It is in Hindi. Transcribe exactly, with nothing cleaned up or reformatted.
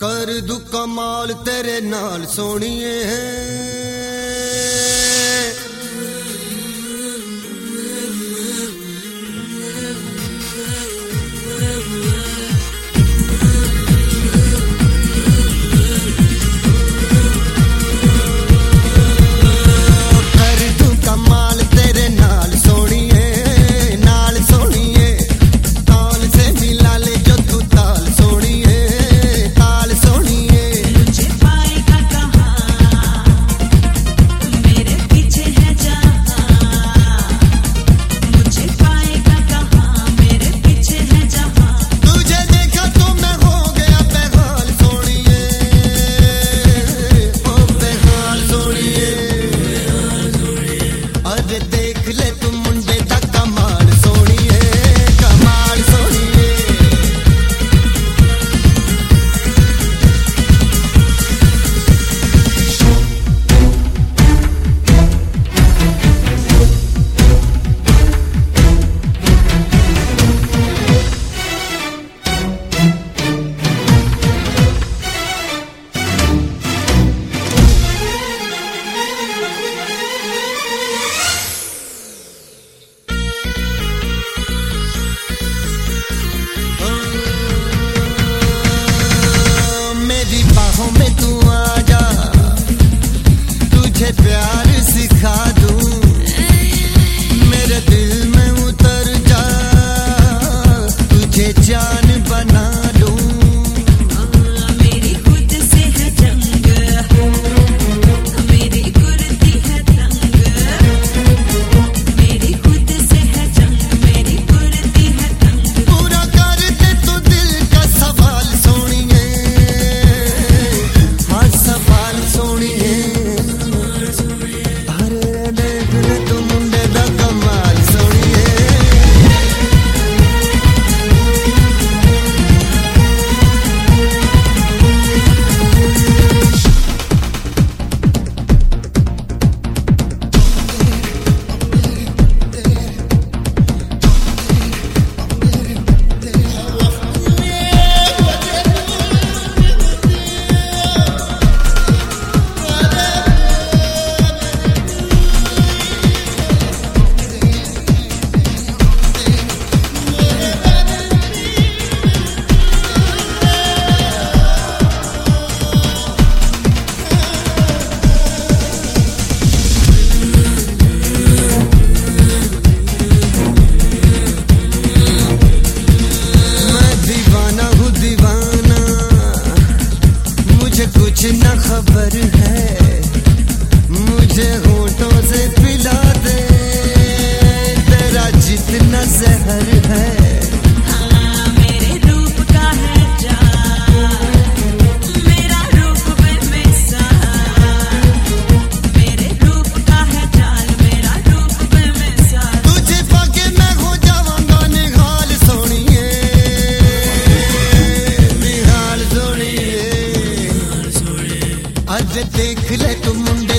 कर दू कमाल तेरे नाल सोनिए में तू आजा, तुझे प्यार सिखा दूं, मेरे दिल में उतर जा, तुझे जान बना लूं। मेरी खुद से है जंग, मेरी कुर्ती है तंग, मेरी खुद से है जंग, मेरी कुर्ती है तंग। पूरा कर दे तू दिल का सवाल सोनिए, सवाल सोनिए, अरे देख ले तू मुंडे दा कमाल सोनिए। कुछ न खबर है, मुझे होठों से पिला दे, तेरा जितना जहर है। हाँ, मेरे रूप का है जान, मेरा रूप बेमिसाल, मेरे रूप का है जान, मेरा रूप बेमिसाल। तुझे पाके मैं हो जाऊंगा निहाल सोनिए, निहाल सोनिए। आज देख ले तुम मुंडे